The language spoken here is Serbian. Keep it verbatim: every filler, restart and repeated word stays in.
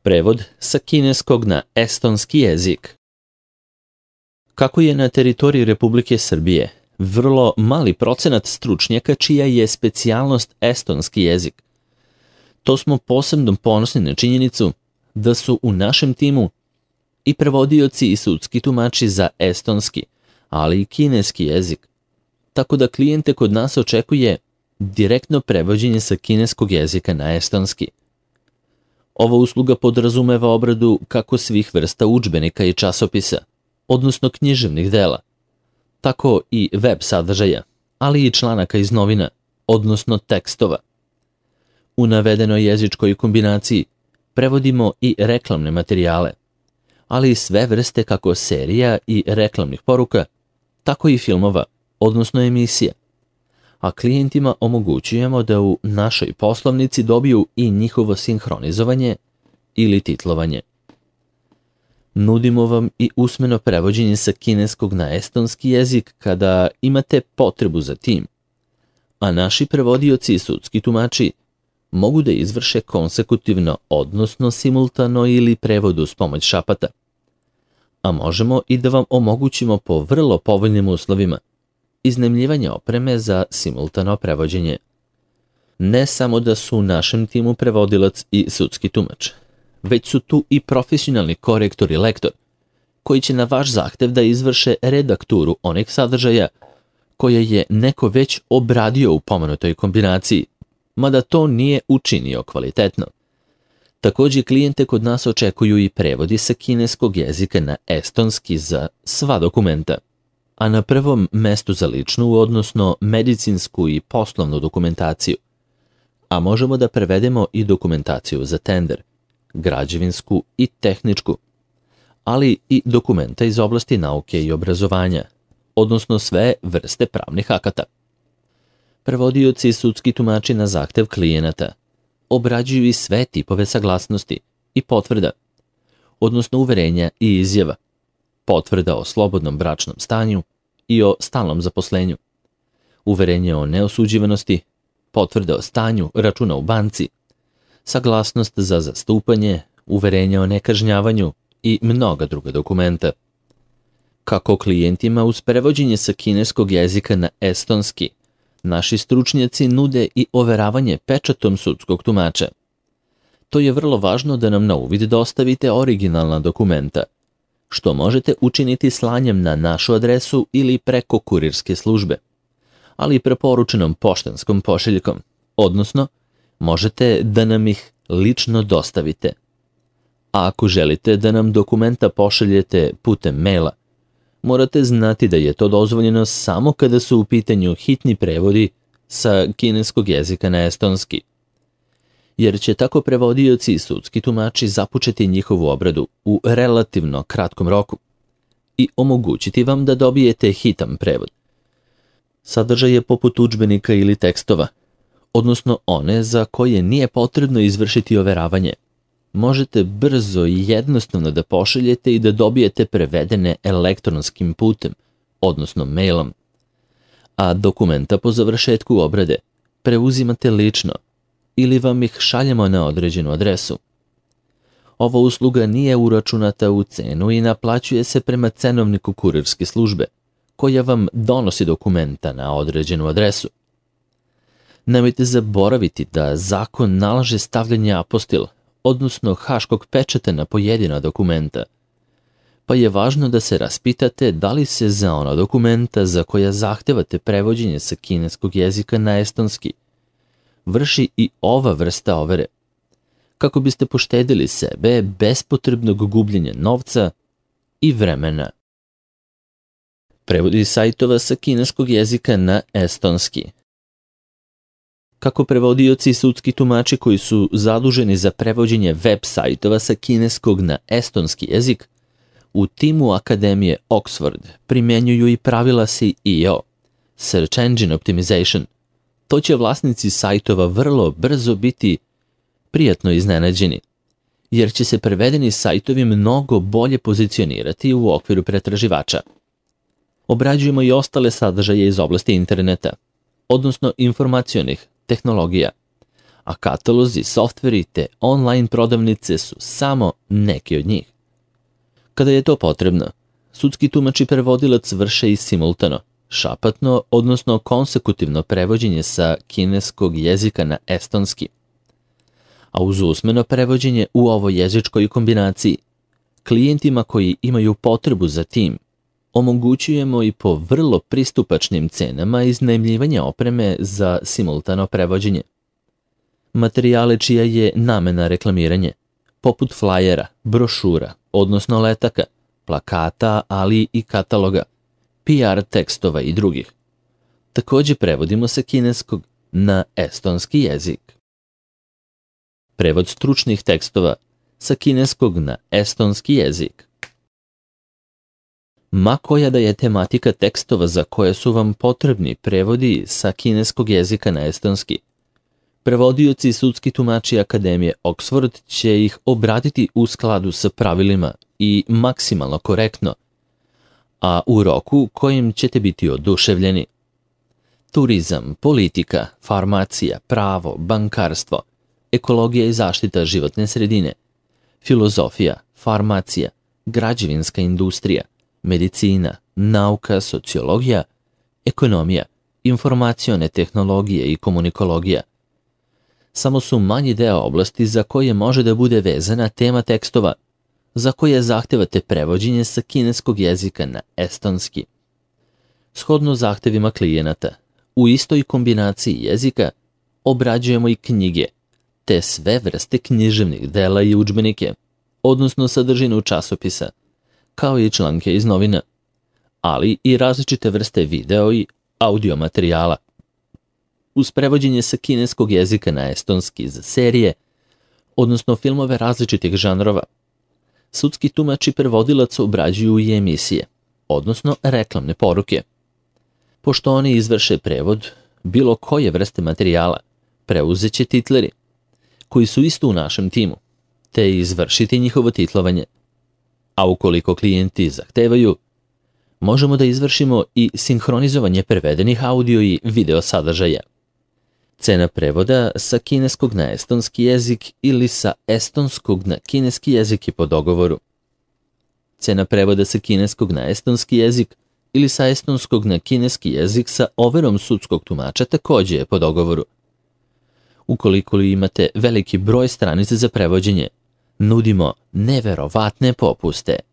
Prevod sa kineskog na estonski jezik. Kako je na teritoriji Republike Srbije vrlo mali procenat stručnjaka čija je specijalnost estonski jezik, to smo posebno ponosni na činjenicu da su u našem timu i prevodioci i sudski tumači za estonski, ali i kineski jezik, tako da klijente kod nas očekuje direktno prevođenje sa kineskog jezika na estonski. Ova usluga podrazumeva obradu kako svih vrsta udžbenika i časopisa, odnosno književnih dela, tako i web sadržaja, ali i članaka iz novina, odnosno tekstova. U navedenoj jezičkoj kombinaciji prevodimo i reklamne materijale, ali i sve vrste kako serija i reklamnih poruka, tako i filmova, odnosno emisija. A klijentima omogućujemo da u našoj poslovnici dobiju i njihovo sinhronizovanje ili titlovanje. Nudimo vam i usmeno prevođenje sa kineskog na estonski jezik kada imate potrebu za tim, a naši prevodioci i sudski tumači mogu da izvrše konsekutivno, odnosno simultano ili prevod uz pomoć šapata. A možemo i da vam omogućimo po vrlo povoljnim uslovima iznajmljivanje opreme za simultano prevođenje. Ne samo da su u našem timu prevodilac i sudski tumač, već su tu i profesionalni korektor i lektor, koji će na vaš zahtev da izvrše redakturu onih sadržaja koje je neko već obradio u pomenutoj kombinaciji, mada to nije učinio kvalitetno. Također klijente kod nas očekuju i prevodi sa kineskog jezika na estonski za sva dokumenta, a na prvom mestu za ličnu, odnosno medicinsku i poslovnu dokumentaciju, a možemo da prevedemo i dokumentaciju za tender, građevinsku i tehničku, ali i dokumenta iz oblasti nauke i obrazovanja, odnosno sve vrste pravnih akata. Prevodioci i sudski tumači na zahtev klijenata obrađuju i sve tipove saglasnosti i potvrda, odnosno uverenja i izjava, potvrda o slobodnom bračnom stanju i o stalnom zaposlenju, uverenje o neosuđivanosti, potvrda o stanju računa u banci, saglasnost za zastupanje, uverenje o nekažnjavanju i mnoga druga dokumenta. Kako klijentima uz prevođenje sa kineskog jezika na estonski, naši stručnjaci nude i overavanje pečatom sudskog tumača. To je vrlo važno da nam na uvid dostavite originalna dokumenta, što možete učiniti slanjem na našu adresu ili preko kurirske službe, ali i preporučenom poštanskom pošiljkom, odnosno možete da nam ih lično dostavite. A ako želite da nam dokumenta pošaljete putem maila, morate znati da je to dozvoljeno samo kada su u pitanju hitni prevodi sa kineskog jezika na estonski, jer će tako prevodioci i sudski tumači započeti njihovu obradu u relativno kratkom roku i omogućiti vam da dobijete hitan prevod. Sadržaj je poput udžbenika ili tekstova, odnosno one za koje nije potrebno izvršiti overavanje. Možete brzo i jednostavno da pošaljete i da dobijete prevedene elektronskim putem, odnosno mailom, a dokumenta po završetku obrade preuzimate lično ili vam ih šaljemo na određenu adresu. Ova usluga nije uračunata u cenu i naplaćuje se prema cenovniku kurirske službe, koja vam donosi dokumenta na određenu adresu. Nemojte zaboraviti da zakon nalaže stavljanje apostil, odnosno haškog pečata na pojedina dokumenta, pa je važno da se raspitate da li se za ona dokumenta za koja zahtevate prevođenje sa kineskog jezika na estonski vrši i ova vrsta overe, kako biste poštedili sebe bespotrebnog gubljenja novca i vremena. Prevodi sajtova sa kineskog jezika na estonski. Kako prevodioci i sudski tumači koji su zaduženi za prevođenje web sajtova sa kineskog na estonski jezik, u timu Akademije Oxford primjenjuju i pravila S E O, Search Engine Optimization. To će vlasnici sajtova vrlo brzo biti prijatno iznenađeni, jer će se prevedeni sajtovi mnogo bolje pozicionirati u okviru pretraživača. Obrađujemo i ostale sadržaje iz oblasti interneta, odnosno informacionih tehnologija, a katalozi, softveri te online prodavnice su samo neki od njih. Kada je to potrebno, sudski tumač i prevodilac vrše i simultano, šapatno, odnosno konsekutivno prevođenje sa kineskog jezika na estonski. A uz usmeno prevođenje u ovoj jezičkoj kombinaciji, klijentima koji imaju potrebu za tim, omogućujemo i po vrlo pristupačnim cenama iznajmljivanje opreme za simultano prevođenje. Materijale čija je namena reklamiranje, poput flajera, brošura, odnosno letaka, plakata, ali i kataloga, P R tekstova i drugih. Također prevodimo sa kineskog na estonski jezik. Prevod stručnih tekstova sa kineskog na estonski jezik. Ma koja da je tematika tekstova za koje su vam potrebni prevodi sa kineskog jezika na estonski, prevodioci i sudski tumači Akademije Oxford će ih obraditi u skladu sa pravilima i maksimalno korektno, a u roku kojim ćete biti oduševljeni. Turizam, politika, farmacija, pravo, bankarstvo, ekologija i zaštita životne sredine, filozofija, farmacija, građevinska industrija, medicina, nauka, sociologija, ekonomija, informacione tehnologije i komunikologija. Samo su manji deo oblasti za koje može da bude vezana tema tekstova, za koje zahtevate prevođenje sa kineskog jezika na estonski. Shodno zahtevima klijenata, u istoj kombinaciji jezika obrađujemo i knjige, te sve vrste književnih dela i udžbenike, odnosno sadržinu časopisa, kao i članke iz novina, ali i različite vrste video i audio materijala. Uz prevođenje sa kineskog jezika na estonski za serije, odnosno filmove različitih žanrova, sudski tumač i prevodilac obrađuju i emisije, odnosno reklamne poruke. Pošto oni izvrše prevod bilo koje vrste materijala, preuzet će titleri, koji su isto u našem timu, te izvršiti njihovo titlovanje. A ukoliko klijenti zahtevaju, možemo da izvršimo i sinhronizovanje prevedenih audio i video sadržaja. Cena prevoda sa kineskog na estonski jezik ili sa estonskog na kineski jezik je po dogovoru. Cena prevoda sa kineskog na estonski jezik ili sa estonskog na kineski jezik sa overom sudskog tumača također je po dogovoru. Ukoliko li imate veliki broj stranica za prevođenje, nudimo neverovatne popuste.